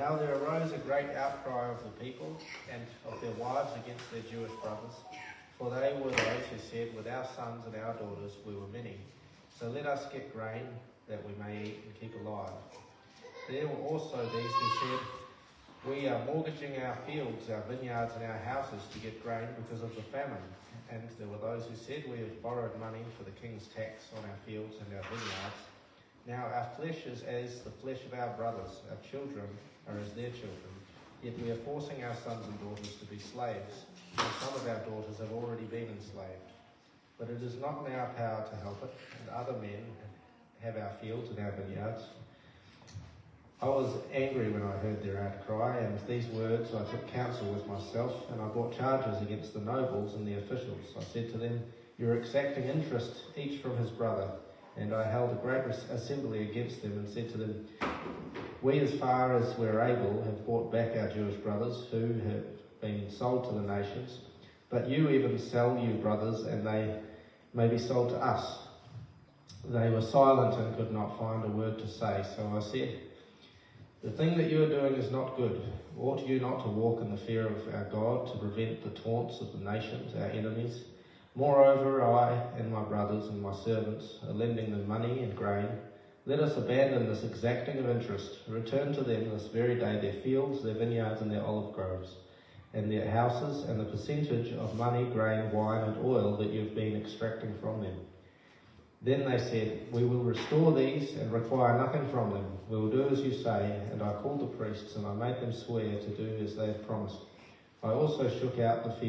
Now there arose a great outcry of the people and of their wives against their Jewish brothers, for they were those who said, with our sons and our daughters we were many. So let us get grain that we may eat and keep alive. There were also these who said, we are mortgaging our fields, our vineyards and our houses to get grain because of the famine. And there were those who said, we have borrowed money for the king's tax on our fields and our vineyards. Now our flesh is as the flesh of our brothers, our children are as their children. Yet we are forcing our sons and daughters to be slaves, and some of our daughters have already been enslaved. But it is not in our power to help it, and other men have our fields and our vineyards. I was angry when I heard their outcry, and with these words I took counsel with myself, and I brought charges against the nobles and the officials. I said to them, you are exacting interest, each from his brother. And I held a great assembly against them, and said to them, we, as far as we're able, have brought back our Jewish brothers, who have been sold to the nations. But you even sell you brothers, and they may be sold to us. They were silent and could not find a word to say. So I said, the thing that you are doing is not good. Ought you not to walk in the fear of our God, to prevent the taunts of the nations, our enemies? Moreover, I and my brothers and my servants are lending them money and grain. Let us abandon this exacting of interest. Return to them this very day their fields, their vineyards and their olive groves, and their houses, and the percentage of money, grain, wine and oil that you have been extracting from them. Then they said, we will restore these and require nothing from them. We will do as you say. And I called the priests, and I made them swear to do as they had promised. I also shook out the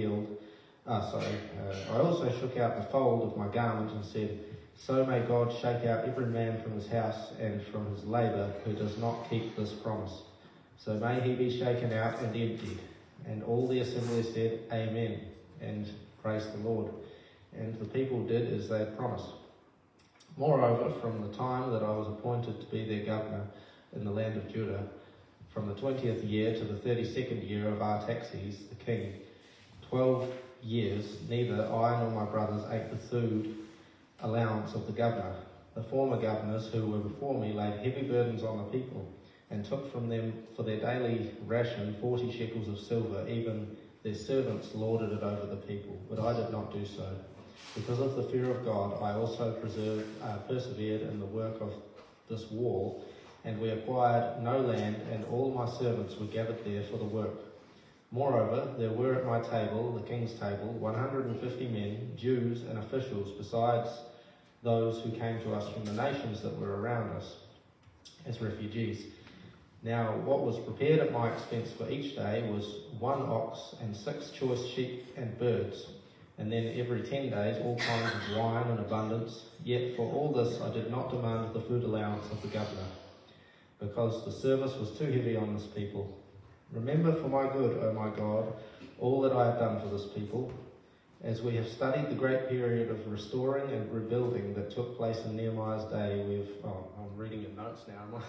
fold of my garment and said, so may God shake out every man from his house and from his labour who does not keep this promise. So may he be shaken out and emptied. And all the assembly said, Amen, and praised the Lord. And the people did as they had promised. Moreover, from the time that I was appointed to be their governor in the land of Judah, from the 20th year to the 32nd year of Artaxerxes the king, 12 years, neither I nor my brothers ate the food allowance of the governor. The former governors who were before me laid heavy burdens on the people, and took from them for their daily ration 40 shekels of silver. Even their servants lorded it over the people, but I did not do so. Because of the fear of God, I also persevered in the work of this wall, and we acquired no land, and all my servants were gathered there for the work. Moreover, there were at my table, the king's table, 150 men, Jews and officials, besides those who came to us from the nations that were around us as refugees. Now, what was prepared at my expense for each day was 1 ox and 6 choice sheep and birds, and then every 10 days all kinds of wine in abundance. Yet for all this I did not demand the food allowance of the governor, because the service was too heavy on this people. Remember for my good, O my God, all that I have done for this people, as we have studied the great period of restoring and rebuilding that took place in Nehemiah's day. I'm reading your notes now, am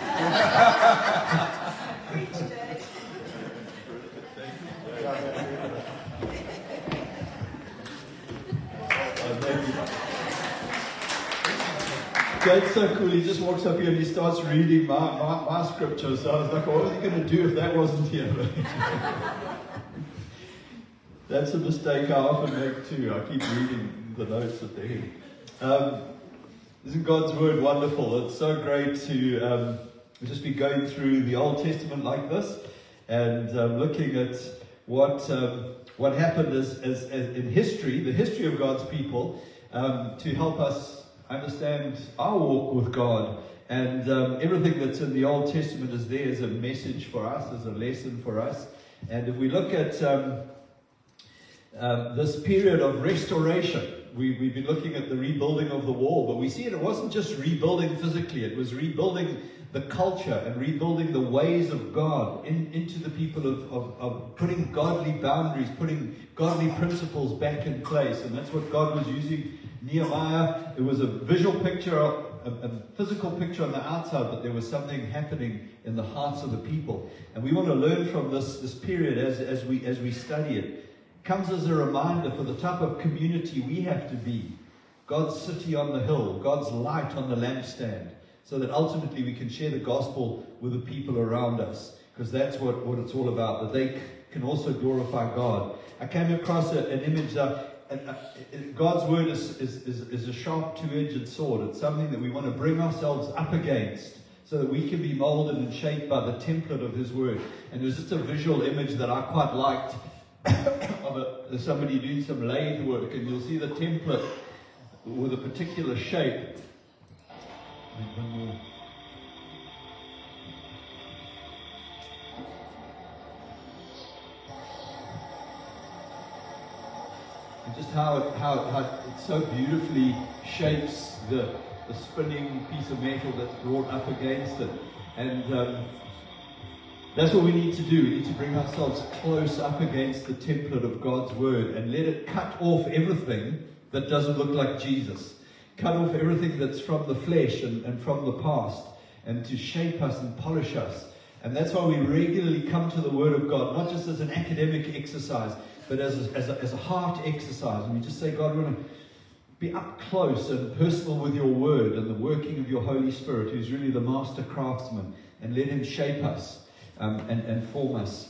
I? Preach, Dad. Jake's so cool, he just walks up here and he starts reading my scripture. So I was like, what was he going to do if that wasn't here? That's a mistake I often make too. I keep reading the notes at the end. Isn't God's word wonderful? It's so great to just be going through the Old Testament like this and looking at what happened as in history, the history of God's people, to help us understand our walk with God. And everything that's in the Old Testament is there as a message for us, as a lesson for us. And if we look at this period of restoration, we've been looking at the rebuilding of the wall, but we see it wasn't just rebuilding physically, it was rebuilding the culture and rebuilding the ways of God into the people of putting godly boundaries, putting godly principles back in place. And that's what God was using Nehemiah. It was a visual picture, a physical picture on the outside, but there was something happening in the hearts of the people. And we want to learn from this period as we study it. Comes as a reminder for the type of community we have to be. God's city on the hill, God's light on the lampstand, so that ultimately we can share the gospel with the people around us. because that's what it's all about, that they can also glorify God. I came across an image God's word is a sharp two-edged sword. It's something that we want to bring ourselves up against so that we can be molded and shaped by the template of his word. And there's just a visual image that I quite liked of somebody doing some lathe work, and you'll see the template with a particular shape. And just how it so beautifully shapes the spinning piece of metal that's brought up against it. And that's what we need to do. We need to bring ourselves close up against the template of God's word and let it cut off everything that doesn't look like Jesus. Cut off everything that's from the flesh and from the past, and to shape us and polish us. And that's why we regularly come to the Word of God, not just as an academic exercise, but as a heart exercise. And we just say, God, we want to be up close and personal with your Word and the working of your Holy Spirit, who's really the master craftsman, and let him shape us and form us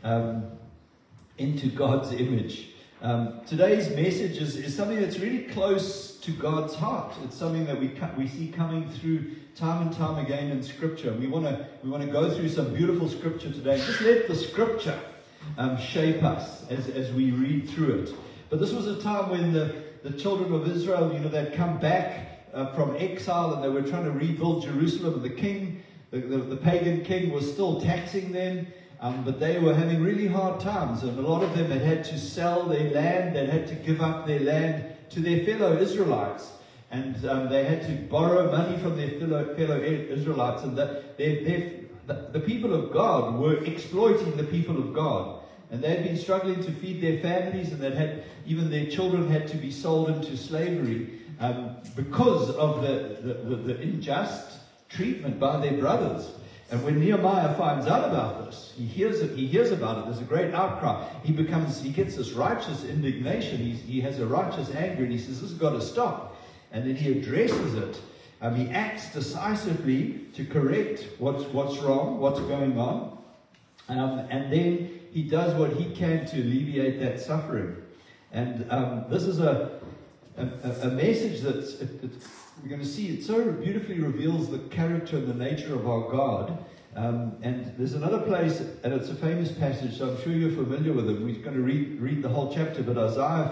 into God's image. Today's message is something that's really close to God's heart. It's something that we see coming through time and time again in Scripture. We want to go through some beautiful Scripture today. Just let the Scripture shape us as we read through it. But this was a time when the children of Israel, they'd come back from exile, and they were trying to rebuild Jerusalem. And the king, the pagan king, was still taxing them. But they were having really hard times, and a lot of them had to sell their land. They had to give up their land to their fellow Israelites, and they had to borrow money from their fellow Israelites. And the people of God were exploiting the people of God, and they had been struggling to feed their families, and even their children had to be sold into slavery because of the unjust treatment by their brothers. And when Nehemiah finds out about this, he hears about it. There's a great outcry. He gets this righteous indignation. He has a righteous anger, and he says, "This has got to stop." And then he addresses it. He acts decisively to correct what's wrong, what's going on, and then he does what he can to alleviate that suffering. And this is a message that we're going to see. It so beautifully reveals the character and the nature of our God. And there's another place, and it's a famous passage, so I'm sure you're familiar with it. We're going to read the whole chapter, but Isaiah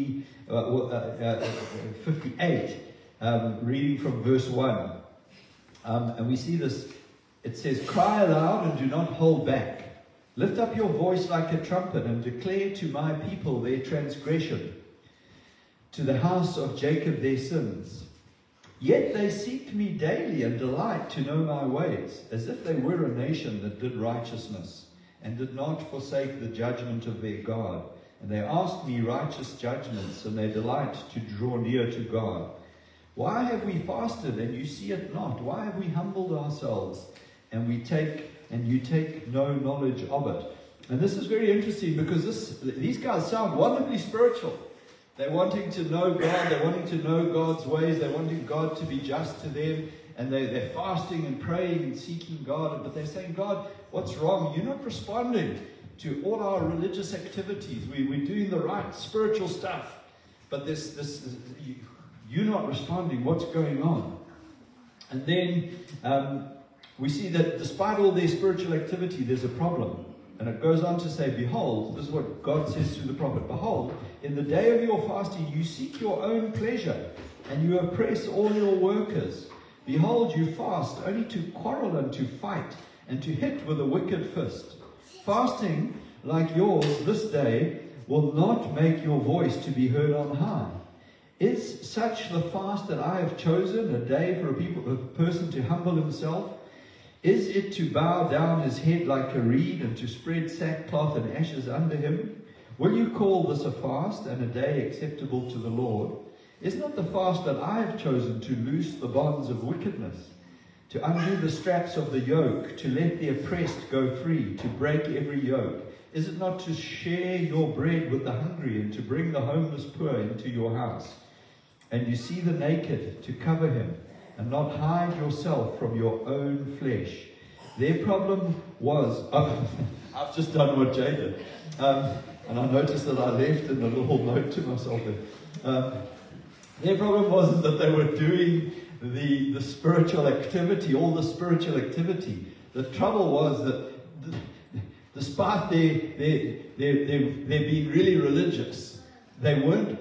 58, reading from verse 1. And we see this. It says, "Cry aloud and do not hold back. Lift up your voice like a trumpet and declare to my people their transgression, to the house of Jacob their sins. Yet they seek me daily and delight to know my ways, as if they were a nation that did righteousness and did not forsake the judgment of their God. And they ask me righteous judgments, and they delight to draw near to God. Why have we fasted and you see it not? Why have we humbled ourselves and you take no knowledge of it?" And this is very interesting, because these guys sound wonderfully spiritual. They're wanting to know God. They're wanting to know God's ways. They're wanting God to be just to them. And they're fasting and praying and seeking God. But they're saying, "God, what's wrong? You're not responding to all our religious activities. We're doing the right spiritual stuff. But you're not responding. What's going on?" And then we see that despite all their spiritual activity, there's a problem. And it goes on to say, "Behold," this is what God says through the prophet, "Behold, in the day of your fasting you seek your own pleasure, and you oppress all your workers. Behold, you fast only to quarrel and to fight, and to hit with a wicked fist. Fasting like yours this day will not make your voice to be heard on high. Is such the fast that I have chosen, a day for a person to humble himself? Is it to bow down his head like a reed, and to spread sackcloth and ashes under him? Will you call this a fast and a day acceptable to the Lord? Is not the fast that I have chosen to loose the bonds of wickedness, to undo the straps of the yoke, to let the oppressed go free, to break every yoke? Is it not to share your bread with the hungry, and to bring the homeless poor into your house? And you see the naked, to cover him, and not hide yourself from your own flesh. Their problem was, I've just done what Jay did. And I noticed that I left in a little note to myself. Their problem wasn't that they were doing the spiritual activity, all the spiritual activity. The trouble was that despite their being really religious, they weren't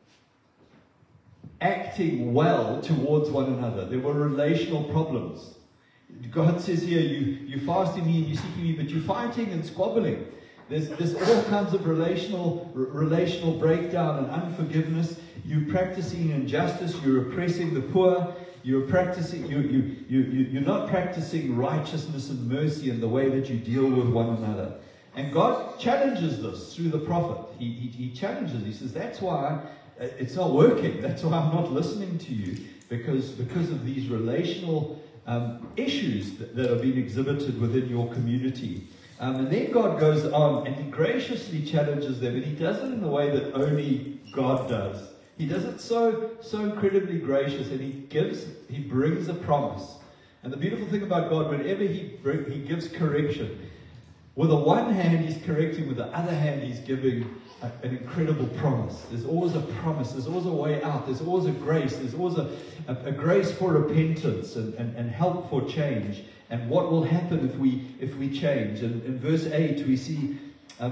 acting well towards one another. There were relational problems. God says here, you're fasting me and you're seeking me, but you're fighting and squabbling. There's all kinds of relational breakdown and unforgiveness. You're practicing injustice. You're oppressing the poor. You're not practicing righteousness and mercy in the way that you deal with one another. And God challenges this through the prophet. He challenges. He says, that's why it's not working. That's why I'm not listening to you, because of these relational issues that are being exhibited within your community. And then God goes on and He graciously challenges them, and He does it in a way that only God does. He does it so incredibly gracious, and He brings a promise. And the beautiful thing about God, whenever He gives correction, with the one hand He's correcting, with the other hand He's giving an incredible promise. There's always a promise. There's always a way out. There's always a grace. There's always a grace for repentance and help for change. And what will happen if we change? And in verse 8 we see,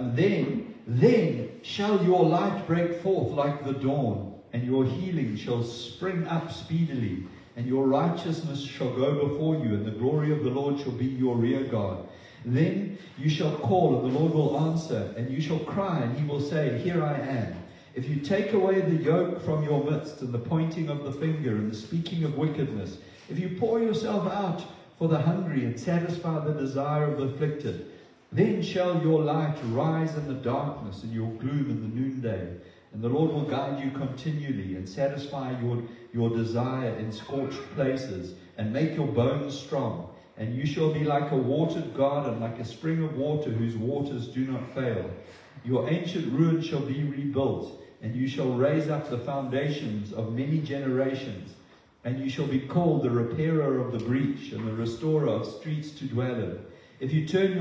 then shall your light break forth like the dawn, and your healing shall spring up speedily, and your righteousness shall go before you, and the glory of the Lord shall be your rear guard. Then you shall call, and the Lord will answer, and you shall cry, and He will say, here I am. If you take away the yoke from your midst, and the pointing of the finger, and the speaking of wickedness, if you pour yourself out for the hungry, and satisfy the desire of the afflicted, then shall your light rise in the darkness, and your gloom in the noonday. And the Lord will guide you continually, and satisfy your desire in scorched places, and make your bones strong. And you shall be like a watered garden, like a spring of water whose waters do not fail. Your ancient ruins shall be rebuilt, and you shall raise up the foundations of many generations. And you shall be called the repairer of the breach, and the restorer of streets to dwell in. If you turn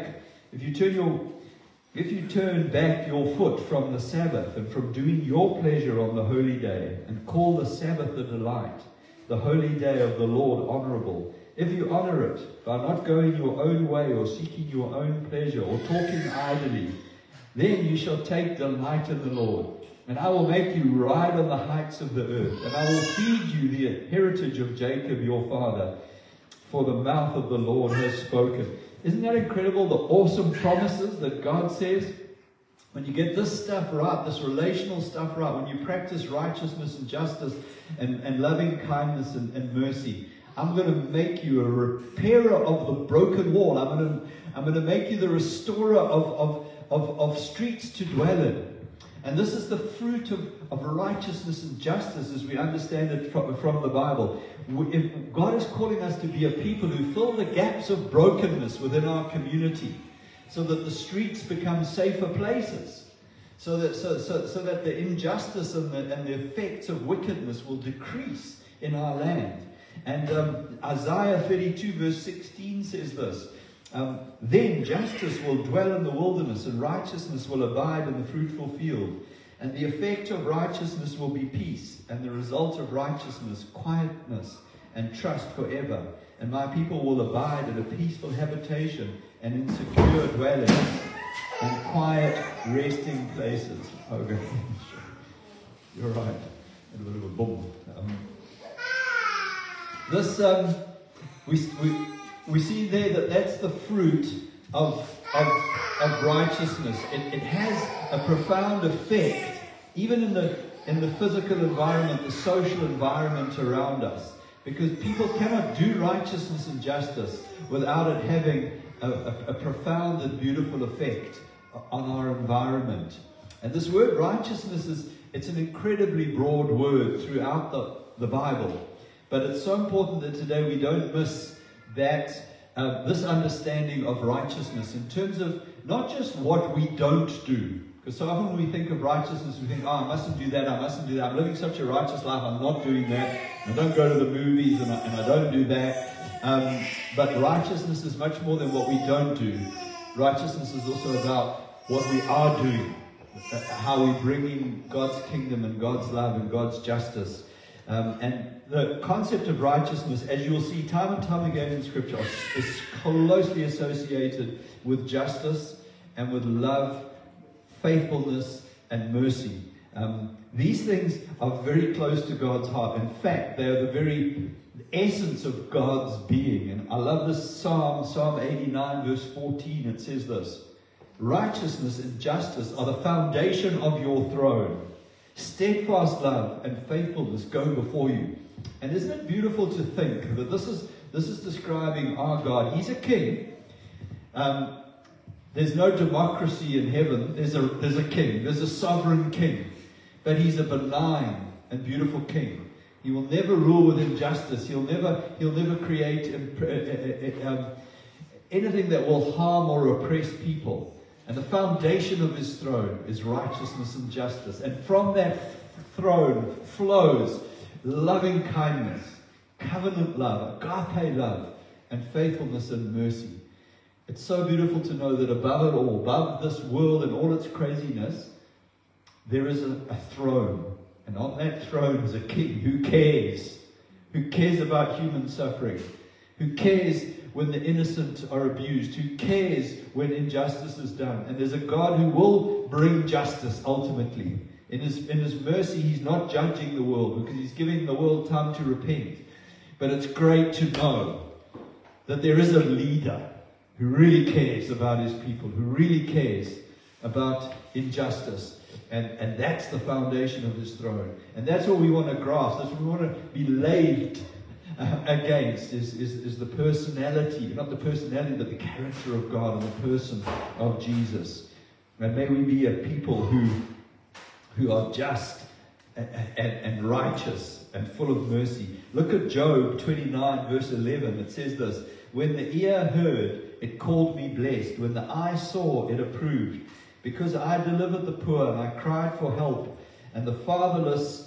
back your foot from the Sabbath, and from doing your pleasure on the holy day, and call the Sabbath a delight, the holy day of the Lord honorable, if you honor it by not going your own way, or seeking your own pleasure, or talking idly, then you shall take delight in the Lord. And I will make you ride on the heights of the earth, and I will feed you the heritage of Jacob your father, for the mouth of the Lord has spoken. Isn't that incredible, the awesome promises that God says? When you get this stuff right, this relational stuff right, when you practice righteousness and justice and loving kindness and mercy, I'm going to make you a repairer of the broken wall. I'm going to make you the restorer of streets to dwell in. And this is the fruit of righteousness and justice as we understand it from the Bible. If God is calling us to be a people who fill the gaps of brokenness within our community, so that the streets become safer places, so that the injustice and the effects of wickedness will decrease in our land. And Isaiah 32 verse 16 says this, then justice will dwell in the wilderness, and righteousness will abide in the fruitful field. And the effect of righteousness will be peace, and the result of righteousness, quietness and trust forever. And my people will abide in a peaceful habitation, and in secure dwellings, and quiet resting places. Okay, you're right. A bit of a boom. We see there that's the fruit of righteousness. It has a profound effect, even in the physical environment, the social environment around us. Because people cannot do righteousness and justice without it having a profound and beautiful effect on our environment. And this word righteousness it's an incredibly broad word throughout the Bible. But it's so important that today we don't miss that this understanding of righteousness in terms of not just what we don't do. Because so often when we think of righteousness, we think, I mustn't do that, I mustn't do that. I'm living such a righteous life, I'm not doing that. I don't go to the movies, and I don't do that. But righteousness is much more than what we don't do. Righteousness is also about what we are doing, how we bring in God's kingdom and God's love and God's justice. And the concept of righteousness, as you'll see time and time again in Scripture, is closely associated with justice and with love, faithfulness, and mercy. These things are very close to God's heart. In fact, they are the very essence of God's being. And I love this Psalm 89 verse 14. It says this: righteousness and justice are the foundation of your throne. Steadfast love and faithfulness go before you. And isn't it beautiful to think that this is describing our God? He's a king. There's no democracy in heaven. There's a king. There's a sovereign king. But he's a benign and beautiful king. He will never rule with injustice. He'll never create anything that will harm or oppress people. And the foundation of his throne is righteousness and justice. And from that throne flows loving kindness, covenant love, agape love, and faithfulness and mercy. It's so beautiful to know that above it all, above this world and all its craziness, there is a throne. And on that throne is a king who cares about human suffering, who cares when the innocent are abused, who cares when injustice is done. And there's a God who will bring justice ultimately. In his mercy, he's not judging the world because he's giving the world time to repent. But it's great to know that there is a leader who really cares about his people, who really cares about injustice. And that's the foundation of his throne. And that's what we want to grasp. That's what we want to be laved against is the personality, not the personality, but the character of God and the person of Jesus. And may we be a people who are just and righteous and full of mercy. Look at Job 29 verse 11. It says this: when the ear heard, it called me blessed. When the eye saw, it approved. Because I delivered the poor and I cried for help, and the fatherless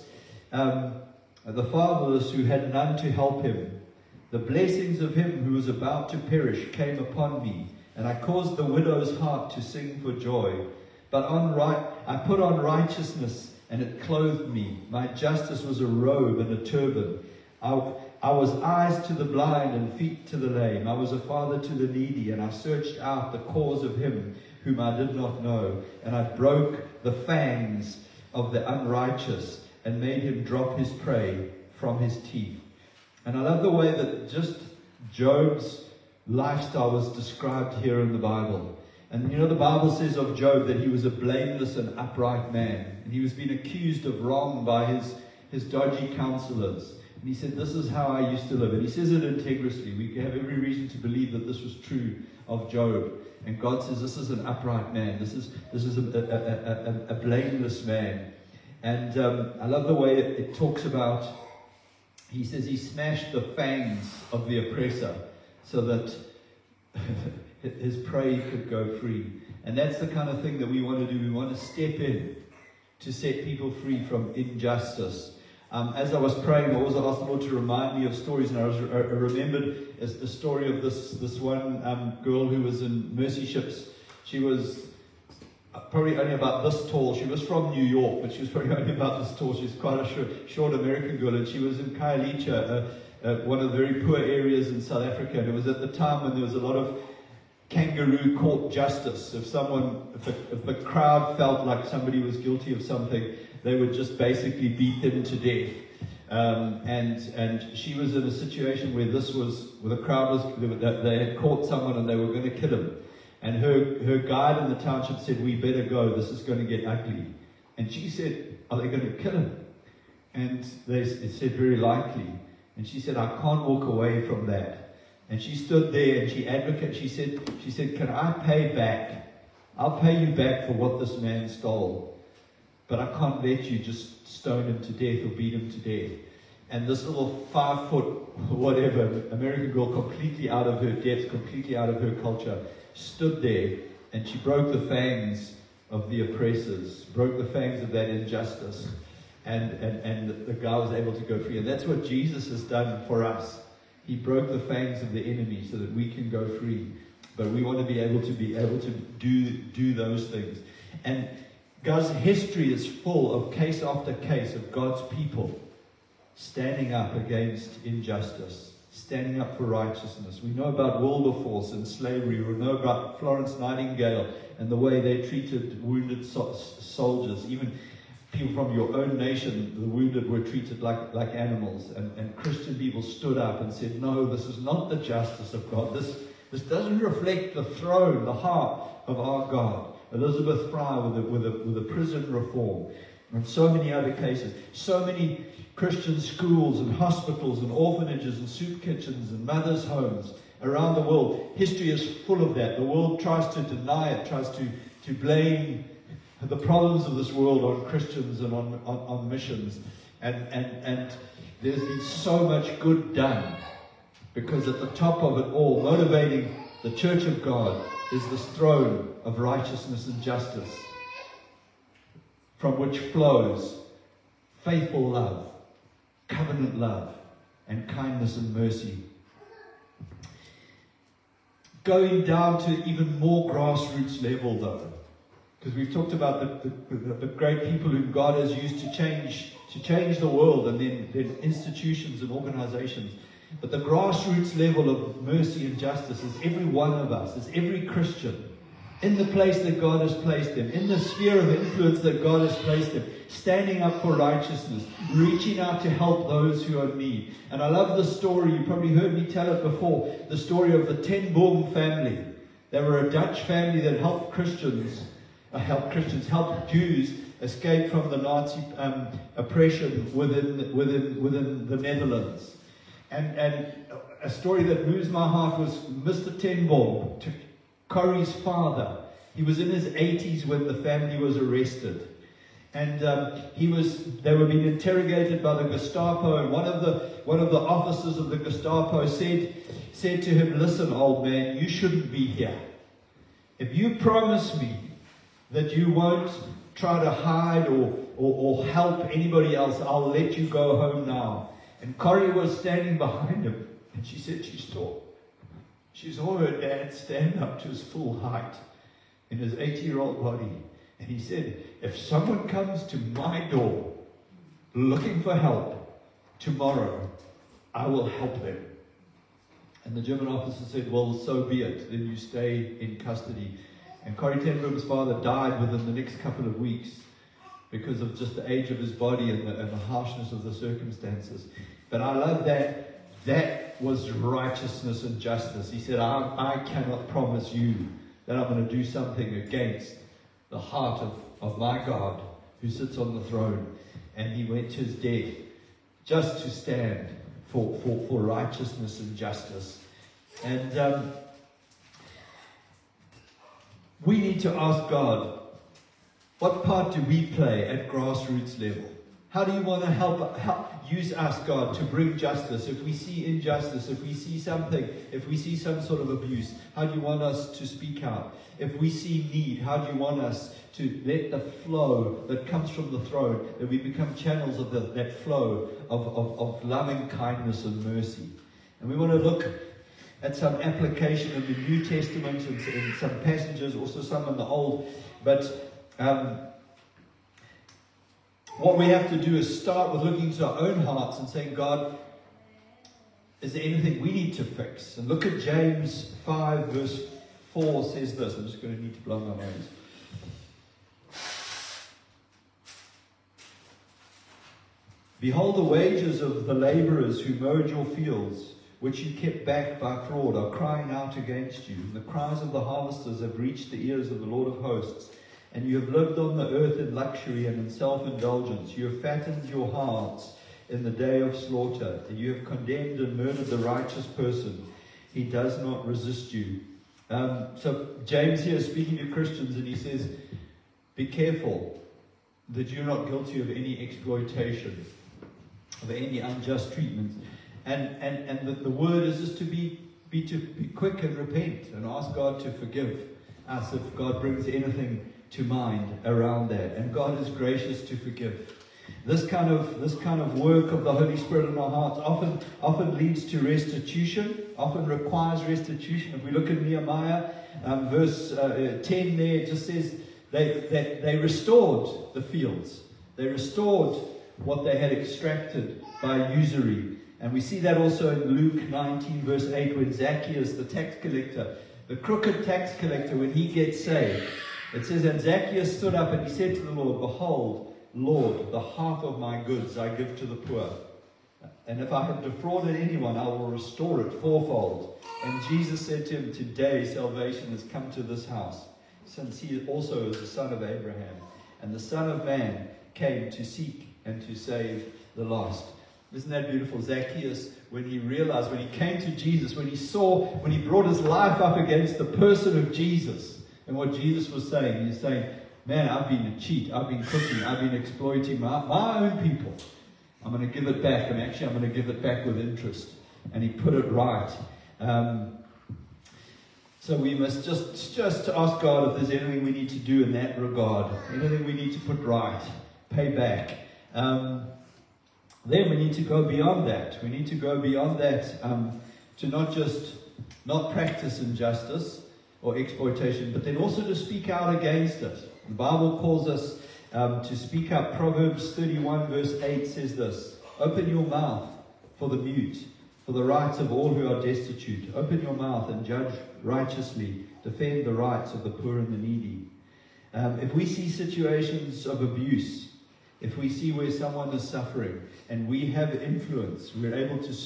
who had none to help him. The blessings of him who was about to perish came upon me, and I caused the widow's heart to sing for joy. But I put on righteousness, and it clothed me. My justice was a robe and a turban. I was eyes to the blind and feet to the lame. I was a father to the needy, and I searched out the cause of him whom I did not know. And I broke the fangs of the unrighteous and made him drop his prey from his teeth. And I love the way that just Job's lifestyle was described here in the Bible. And you know, the Bible says of Job that he was a blameless and upright man. And he was being accused of wrong by his dodgy counselors. And he said, this is how I used to live. And he says it integriously. We have every reason to believe that this was true of Job. And God says, this is an upright man. This is a blameless man. And I love the way it talks about, he says he smashed the fangs of the oppressor so that his prey could go free. And that's the kind of thing that we want to do. We want to step in to set people free from injustice. As I was praying, I also asked the Lord to remind me of stories, and I remembered a story of this one girl who was in Mercy Ships. She was probably only about this tall. She was from New York, but she was probably only about this tall. She was quite a short American girl, and she was in Khayelitsha, one of the very poor areas in South Africa. And it was at the time when there was a lot of kangaroo court justice. If the crowd felt like somebody was guilty of something, they would just basically beat them to death. And she was in a situation where the crowd was, they had caught someone and they were going to kill him. And her guide in the township said, we better go, this is going to get ugly. And she said, are they going to kill him? And they said, very likely. And she said, I can't walk away from that. And she stood there and she advocated. She said, can I pay back? I'll pay you back for what this man stole. But I can't let you just stone him to death or beat him to death. And this little 5 foot, whatever, American girl, completely out of her depth, completely out of her culture, stood there and she broke the fangs of the oppressors, broke the fangs of that injustice. And the guy was able to go free. And that's what Jesus has done for us. He broke the fangs of the enemy so that we can go free. But we want to be able to do those things. And God's history is full of case after case of God's people standing up against injustice, standing up for righteousness. We know about Wilberforce and slavery. We know about Florence Nightingale and the way they treated wounded soldiers. Even people from your own nation, the wounded were treated like animals. And Christian people stood up and said, no, this is not the justice of God. This doesn't reflect the throne, the heart of our God. Elizabeth Fry with a prison reform. And so many other cases. So many Christian schools and hospitals and orphanages and soup kitchens and mothers' homes around the world. History is full of that. The world tries to deny it, tries to blame the problems of this world on Christians and on missions. And there's been so much good done, because at the top of it all, motivating the Church of God, is this throne of righteousness and justice, from which flows faithful love, covenant love, and kindness and mercy. Going down to even more grassroots level, though, because we've talked about the great people whom God has used to change the world, and then institutions and organizations. But the grassroots level of mercy and justice is every one of us, is every Christian, in the place that God has placed them, in the sphere of influence that God has placed them, standing up for righteousness, reaching out to help those who are in need. And I love the story, you probably heard me tell it before, the story of the Ten Boom family. They were a Dutch family that helped Jews escape from the Nazi oppression within the Netherlands. And a story that moves my heart was Mr. Ten Boom, Corrie's father. He was in his 80s when the family was arrested. And they were being interrogated by the Gestapo, and one of the officers of the Gestapo said to him, listen, old man, you shouldn't be here. If you promise me that you won't try to hide or help anybody else, I'll let you go home now. And Corrie was standing behind him, and she said she saw her dad stand up to his full height in his 80-year-old body. And he said, if someone comes to my door looking for help tomorrow, I will help them. And the German officer said, well, so be it. Then you stay in custody. And Corrie ten Boom's father died within the next couple of weeks because of just the age of his body and the harshness of the circumstances. But I love that. That was righteousness and justice. He said, I cannot promise you that I'm going to do something against the heart of my God who sits on the throne. And he went to his death just to stand for righteousness and justice. And we need to ask God, what part do we play at grassroots level? How do you want to help use us, God, to bring justice? If we see injustice, if we see something, if we see some sort of abuse, how do you want us to speak out? If we see need, how do you want us to let the flow that comes from the throne, that we become channels of that flow of loving kindness and mercy? And we want to look at some application of the New Testament and in some passages, also some in the Old. But what we have to do is start with looking into our own hearts and saying, God, is there anything we need to fix? And look at James 5 verse 4 says this. I'm just going to need to blow my nose. Behold, the wages of the laborers who mowed your fields, which you kept back by fraud, are crying out against you. And the cries of the harvesters have reached the ears of the Lord of hosts. And you have lived on the earth in luxury and in self-indulgence. You have fattened your hearts in the day of slaughter. You have condemned and murdered the righteous person. He does not resist you. So James here is speaking to Christians, and he says, be careful that you're not guilty of any exploitation, of any unjust treatment. And the word is just to be quick and repent and ask God to forgive us if God brings anything to mind around that. And God is gracious to forgive. this kind of work of the Holy Spirit in our hearts often leads to restitution, often requires restitution. If we look at Nehemiah, verse 10 there, it just says they restored the fields. They restored what they had extracted by usury. And we see that also in Luke 19 verse 8, when Zacchaeus, the tax collector, the crooked tax collector, when he gets saved, it says, and Zacchaeus stood up and he said to the Lord, behold, Lord, the half of my goods I give to the poor. And if I have defrauded anyone, I will restore it fourfold. And Jesus said to him, today salvation has come to this house, since he also is the son of Abraham. And the Son of Man came to seek and to save the lost. Isn't that beautiful? Zacchaeus, when he realized, when he came to Jesus, when he brought his life up against the person of Jesus and what Jesus was saying, he's saying, man, I've been a cheat, I've been cooking, I've been exploiting my own people. I'm going to give it back, and actually I'm going to give it back with interest. And he put it right. So we must just ask God if there's anything we need to do in that regard, anything we need to put right, pay back. Then we need to go beyond that. We need to go beyond that to not practice injustice or exploitation, but then also to speak out against it. The Bible calls us to speak up. Proverbs 31 verse 8 says this, open your mouth for the mute, for the rights of all who are destitute. Open your mouth and judge righteously. Defend the rights of the poor and the needy. If we see situations of abuse, if we see where someone is suffering and we have influence, we're able to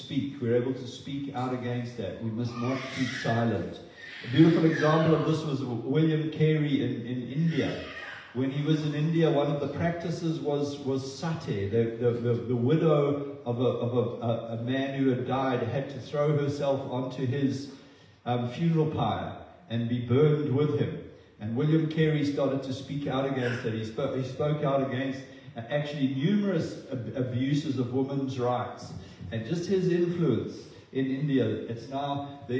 speak out against that. We must not keep silent. A beautiful example of this was William Carey in India. When he was in India, one of the practices was sati. The widow of a man who had died had to throw herself onto his funeral pyre and be burned with him. And William Carey started to speak out against it. He spoke out against actually numerous abuses of women's rights, and just his influence in India. It's now the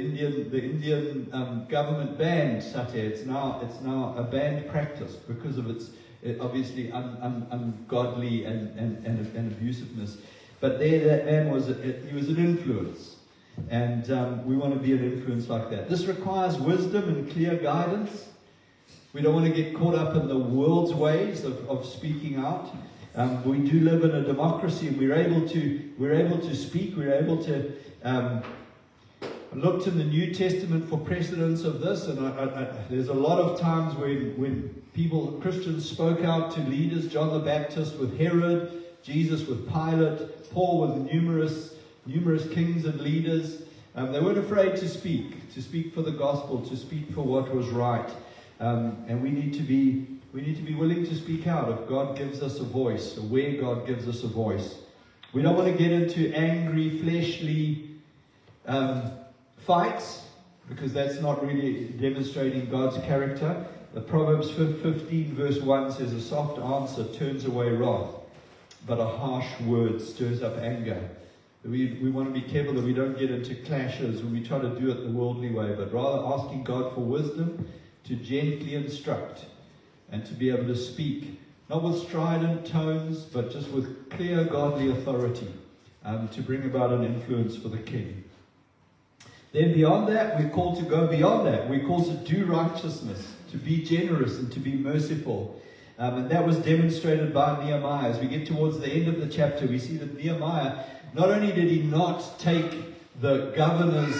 Indian government banned sati. It's now a banned practice because of its obviously ungodly and abusiveness. But that man was an influence, and we want to be an influence like that. This requires wisdom and clear guidance. We don't want to get caught up in the world's ways of speaking out. We do live in a democracy, and we're able to speak. We're able to looked in the New Testament for precedents of this, and there's a lot of times when Christians spoke out to leaders. John the Baptist with Herod, Jesus with Pilate, Paul with numerous kings and leaders. They weren't afraid to speak for the gospel, to speak for what was right. And we need to be willing to speak out if God gives us a voice, or where God gives us a voice. We don't want to get into angry, fleshly fights, because that's not really demonstrating God's character. The Proverbs 15 verse 1 says, a soft answer turns away wrath, but a harsh word stirs up anger. We want to be careful that we don't get into clashes when we try to do it the worldly way, but rather asking God for wisdom to gently instruct and to be able to speak, not with strident tones, but just with clear godly authority, to bring about an influence for the king. Then beyond that, we're called to go beyond that. We're called to do righteousness, to be generous and to be merciful. And that was demonstrated by Nehemiah. As we get towards the end of the chapter, we see that Nehemiah, not only did he not take the governor's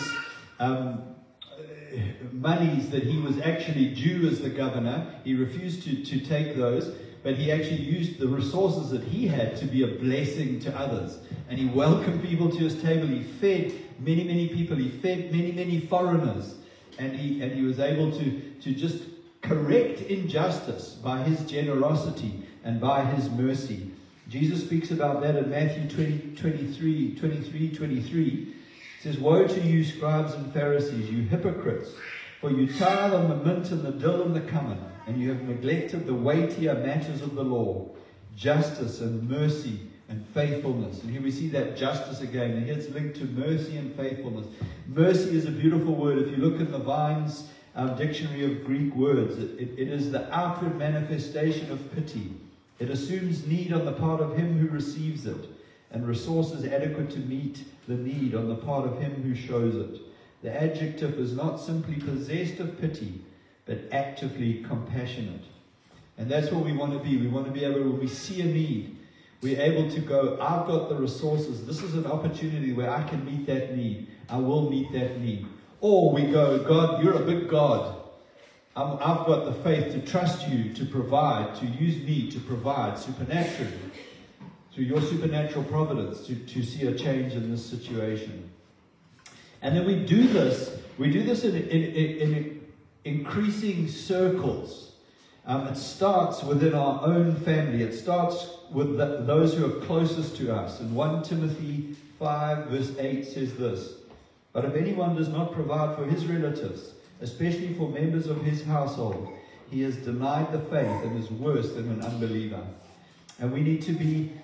monies that he was actually due as the governor, he refused to take those, but he actually used the resources that he had to be a blessing to others. And he welcomed people to his table. He fed many people. He fed many foreigners. And he was able to just correct injustice by his generosity and by his mercy. Jesus speaks about that in Matthew 23. It says, woe to you, scribes and Pharisees, you hypocrites, for you tithe on the mint and the dill and the cumin, and you have neglected the weightier matters of the law, justice and mercy and faithfulness. And here we see that justice again, and here it's linked to mercy and faithfulness. Mercy is a beautiful word. If you look in the Vine's dictionary of Greek words, it is the outward manifestation of pity. It assumes need on the part of him who receives it, and resources adequate to meet the need on the part of him who shows it. The adjective is not simply possessed of pity, but actively compassionate. And that's what we want to be. We want to be able, when we see a need, we're able to go, I've got the resources. This is an opportunity where I can meet that need. I will meet that need. Or we go, God, you're a big God. I've got the faith to trust you to provide, to use me to provide supernaturally, through your supernatural providence, to see a change in this situation. And then we do this in increasing circles. It starts within our own family. It starts with those who are closest to us. And 1 Timothy 5 verse 8 says this, "But if anyone does not provide for his relatives, especially for members of his household, he has denied the faith and is worse than an unbeliever." And we need to be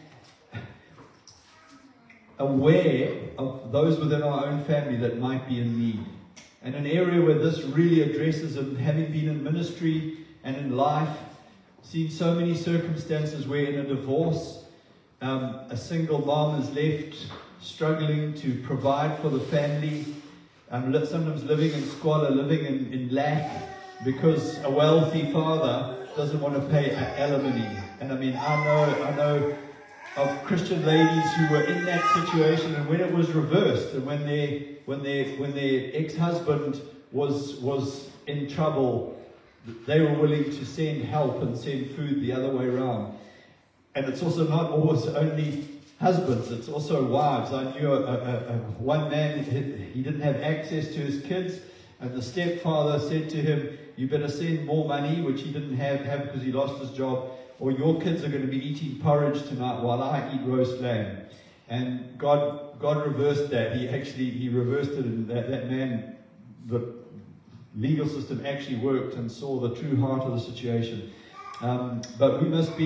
aware of those within our own family that might be in need. And an area where this really addresses, and having been in ministry and in life, seen so many circumstances where in a divorce, a single mom is left struggling to provide for the family, sometimes living in squalor, living in lack, because a wealthy father doesn't want to pay alimony. And I mean, I know of Christian ladies who were in that situation, and when it was reversed, and when their ex-husband was in trouble, they were willing to send help and send food the other way around. And it's also not always only husbands, it's also wives. I knew one man, he didn't have access to his kids, and the stepfather said to him, "You better send more money," which he didn't have because he lost his job, "or your kids are going to be eating porridge tonight while I eat roast lamb." And God reversed that. He reversed it, and that man, the legal system actually worked and saw the true heart of the situation. But we must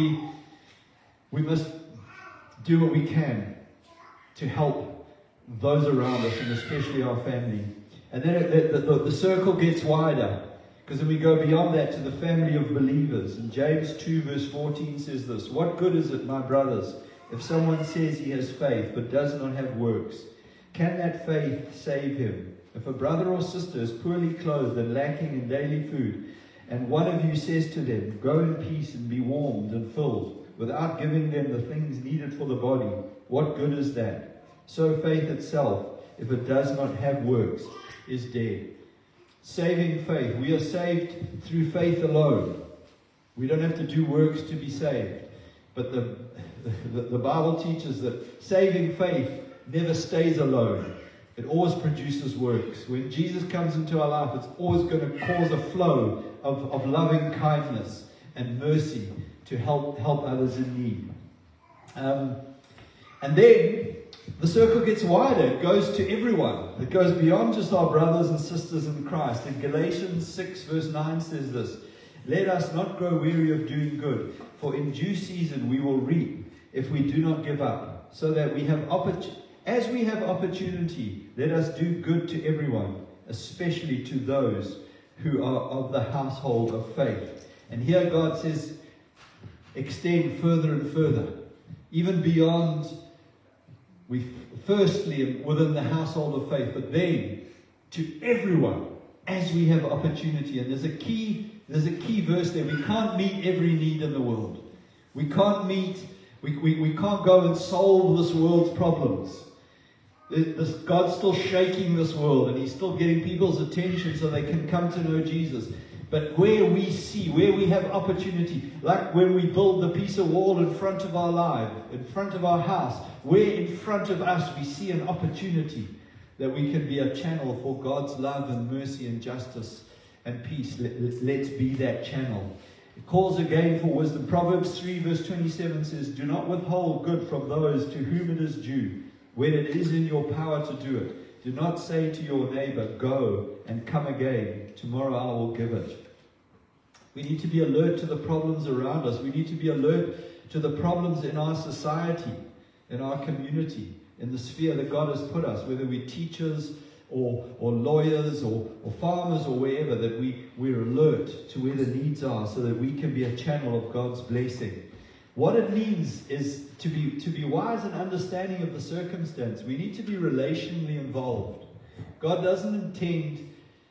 do what we can to help those around us, and especially our family. And then the circle gets wider, because then we go beyond that to the family of believers. And James 2 verse 14 says this, "What good is it, my brothers, if someone says he has faith but does not have works? Can that faith save him? If a brother or sister is poorly clothed and lacking in daily food, and one of you says to them, 'Go in peace and be warmed and filled,' without giving them the things needed for the body, what good is that? So faith itself, if it does not have works, is dead." Saving faith. We are saved through faith alone. We don't have to do works to be saved. But the Bible teaches that saving faith never stays alone. It always produces works. When Jesus comes into our life, it's always going to cause a flow of loving kindness and mercy to help others in need. And then the circle gets wider. It goes to everyone. It goes beyond just our brothers and sisters in Christ. In Galatians 6 verse 9 says this, "Let us not grow weary of doing good, for in due season we will reap if we do not give up. So that as we have opportunity, let us do good to everyone, especially to those who are of the household of faith." And here God says, extend further and further, even beyond, firstly within the household of faith, but then to everyone as we have opportunity. And there's a key verse there. We can't meet every need in the world. We can't go and solve this world's problems. God's still shaking this world, and He's still getting people's attention so they can come to know Jesus. But where we have opportunity, like when we build the piece of wall in front of our life, in front of our house, where in front of us we see an opportunity that we can be a channel for God's love and mercy and justice and peace. Let's be that channel. It calls again for wisdom. Proverbs 3 verse 27 says, "Do not withhold good from those to whom it is due, when it is in your power to do it. Do not say to your neighbor, 'Go and come again. Tomorrow I will give it.'" We need to be alert to the problems around us. We need to be alert to the problems in our society, in our community, in the sphere that God has put us, whether we're teachers or lawyers or farmers or wherever, that we're alert to where the needs are so that we can be a channel of God's blessing. What it means is to be wise and understanding of the circumstance. We need to be relationally involved. God doesn't intend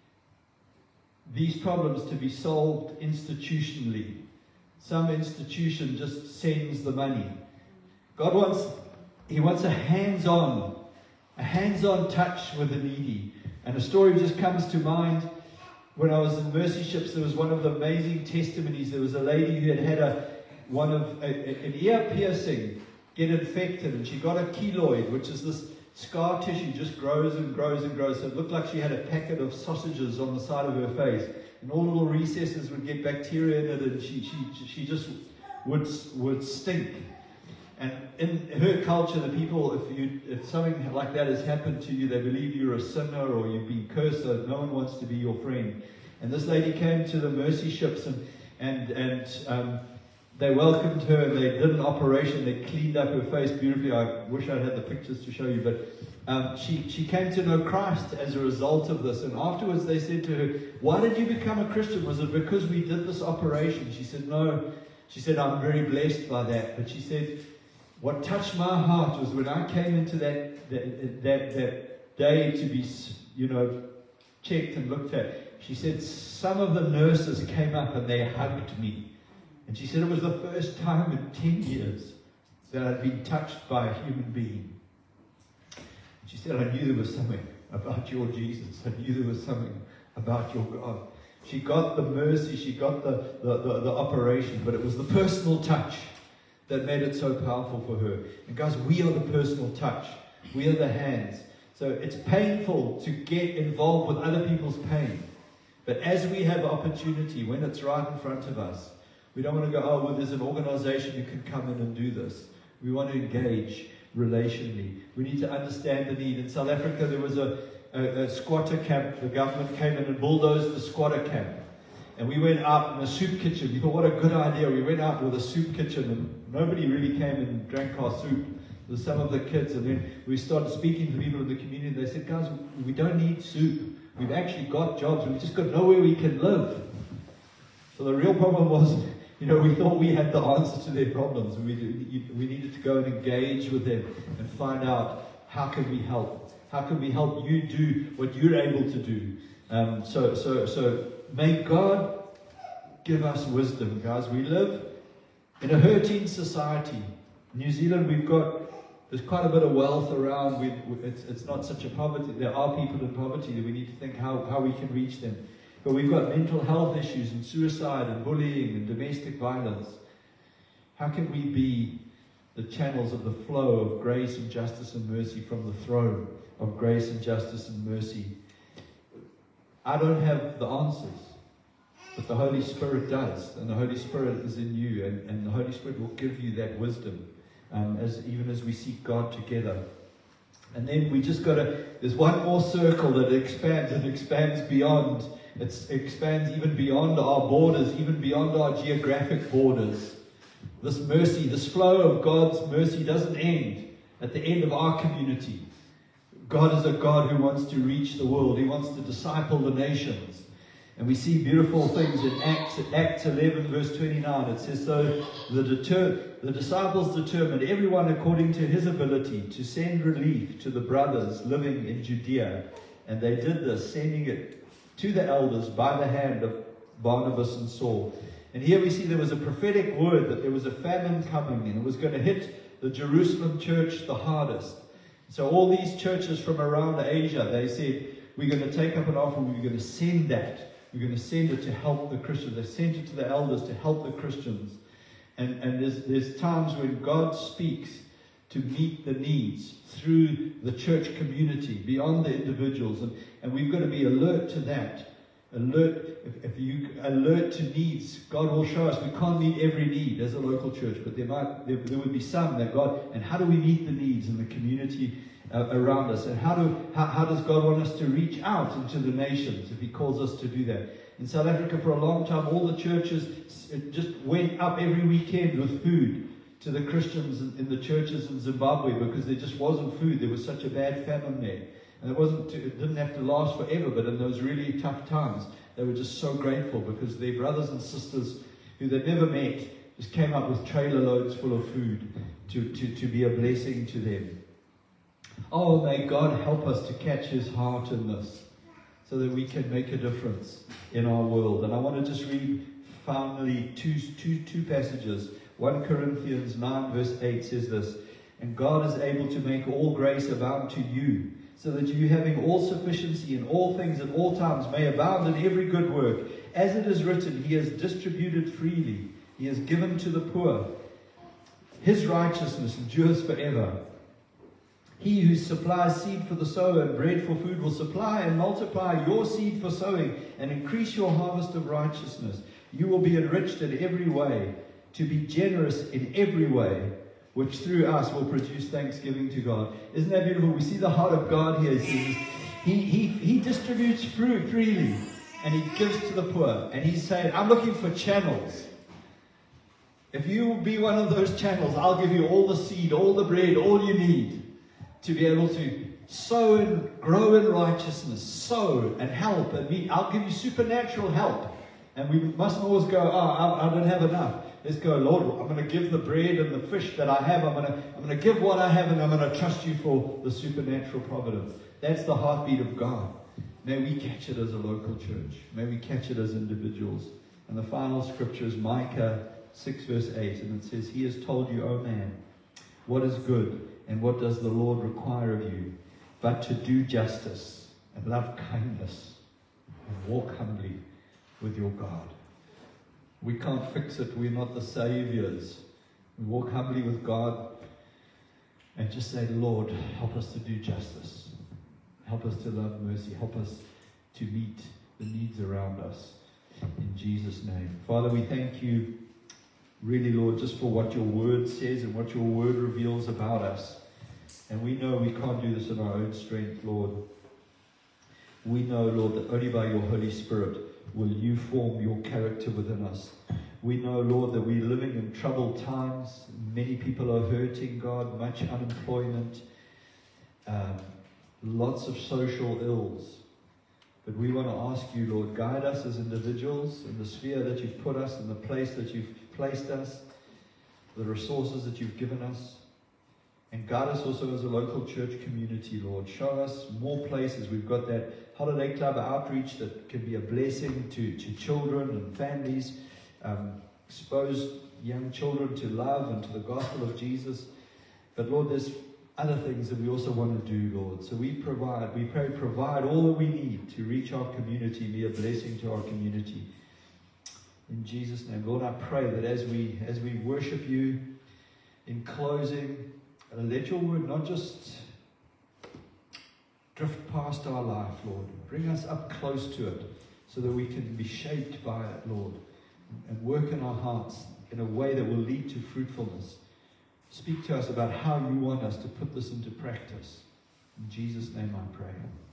these problems to be solved institutionally. Some institution just sends the money. God wants a hands-on touch with the needy. And a story just comes to mind. When I was in Mercy Ships, there was one of the amazing testimonies. There was a lady who had an ear piercing get infected, and she got a keloid, which is this scar tissue just grows and grows and grows. So it looked like she had a packet of sausages on the side of her face, and all little recesses would get bacteria in it, and she just would stink. And in her culture, the people, if something like that has happened to you, they believe you're a sinner or you've been cursed, so no one wants to be your friend. And this lady came to the Mercy Ships, and they welcomed her, and they did an operation. They cleaned up her face beautifully. I wish I had the pictures to show you, but she came to know Christ as a result of this. And afterwards they said to her, "Why did you become a Christian? Was it because we did this operation?" She said, "No." She said, "I'm very blessed by that." But she said, what touched my heart was when I came into that day to be, checked and looked at. She said, some of the nurses came up and they hugged me. And she said it was the first time in 10 years that I'd been touched by a human being. She said, I knew there was something about your Jesus. I knew there was something about your God. She got the mercy, she got the operation, but it was the personal touch that made it so powerful for her. And guys, we are the personal touch. We are the hands. So it's painful to get involved with other people's pain. But as we have opportunity, when it's right in front of us, we don't want to go, oh, well, there's an organization who can come in and do this. We want to engage relationally. We need to understand the need. In South Africa, there was a squatter camp. The government came in and bulldozed the squatter camp. And we went out in a soup kitchen. We thought, what a good idea. We went out with a soup kitchen, and nobody really came and drank our soup. There were some of the kids. And then we started speaking to people in the community. They said, guys, we don't need soup. We've actually got jobs. We've just got nowhere we can live. So the real problem was, we thought we had the answer to their problems. We needed to go and engage with them and find out, how can we help? How can we help you do what you're able to do? So may God give us wisdom, guys. We live in a hurting society. In New Zealand, there's quite a bit of wealth around. It's not such a poverty. There are people in poverty that we need to think how we can reach them. But we've got mental health issues and suicide and bullying and domestic violence. How can we be the channels of the flow of grace and justice and mercy from the throne of grace and justice and mercy? I don't have the answers, but the Holy Spirit does, and the Holy Spirit is in you, and the Holy Spirit will give you that wisdom, even as we seek God together. And then we just there's one more circle that expands beyond. It expands even beyond our borders, even beyond our geographic borders. This mercy, this flow of God's mercy doesn't end at the end of our community. God is a God who wants to reach the world. He wants to disciple the nations. And we see beautiful things in Acts 11, verse 29. It says, so the disciples determined, everyone according to his ability, to send relief to the brothers living in Judea. And they did this, sending it to the elders by the hand of Barnabas and Saul. And here we see there was a prophetic word that there was a famine coming, and it was going to hit the Jerusalem church the hardest. So all these churches from around Asia, they said, we're going to take up an offering, we're going to send that. We're going to send it to help the Christians. They sent it to the elders to help the Christians. And there's times when God speaks to meet the needs through the church community, beyond the individuals. And we've got to be alert to that. If you alert to needs, God will show us. We can't meet every need as a local church, but there would be some that God, and how do we meet the needs in the community around us? And how does God want us to reach out into the nations if He calls us to do that? In South Africa, for a long time, all the churches just went up every weekend with food to the Christians in the churches in Zimbabwe, because there just wasn't food. There was such a bad famine there. And it didn't have to last forever, but in those really tough times, they were just so grateful, because their brothers and sisters who they'd never met just came up with trailer loads full of food to be a blessing to them. Oh, may God help us to catch His heart in this, so that we can make a difference in our world. And I want to just read finally two passages. 1 Corinthians 9 verse 8 says this, "And God is able to make all grace abound to you, so that you, having all sufficiency in all things at all times, may abound in every good work. As it is written, He has distributed freely, He has given to the poor. His righteousness endures forever. He who supplies seed for the sower and bread for food will supply and multiply your seed for sowing and increase your harvest of righteousness. You will be enriched in every way, to be generous in every way, which through us will produce thanksgiving to God." Isn't that beautiful? We see the heart of God here. He distributes fruit freely, and He gives to the poor. And He's saying, I'm looking for channels. If you will be one of those channels, I'll give you all the seed, all the bread, all you need to be able to sow and grow in righteousness, sow and help. And I'll give you supernatural help. And we mustn't always go, I don't have enough. Let's go, Lord, I'm going to give the bread and the fish that I have. I'm going to give what I have, and I'm going to trust you for the supernatural providence. That's the heartbeat of God. May we catch it as a local church. May we catch it as individuals. And the final scripture is Micah 6 verse 8. And it says, "He has told you, O man, what is good, and what does the Lord require of you, but to do justice and love kindness and walk humbly with your God." We can't fix it. We're not the saviors. We walk humbly with God and just say, Lord, help us to do justice. Help us to love mercy. Help us to meet the needs around us. In Jesus' name. Father, we thank you really, Lord, just for what your word says and what your word reveals about us. And we know we can't do this in our own strength, Lord. We know, Lord, that only by your Holy Spirit will you form your character within us. We know, Lord, that we're living in troubled times. Many people are hurting, God, much unemployment, lots of social ills. But we want to ask you, Lord, guide us as individuals in the sphere that you've put us, in the place that you've placed us, the resources that you've given us. And guide us also as a local church community, Lord. Show us more places. We've got that Holiday Club outreach that can be a blessing to children and families. Expose young children to love and to the gospel of Jesus. But Lord, there's other things that we also want to do, Lord. So we pray, provide all that we need to reach our community, be a blessing to our community. In Jesus' name, Lord, I pray that as we worship you, in closing, let your word not just drift past our life, Lord. Bring us up close to it so that we can be shaped by it, Lord, and work in our hearts in a way that will lead to fruitfulness. Speak to us about how you want us to put this into practice. In Jesus' name I pray.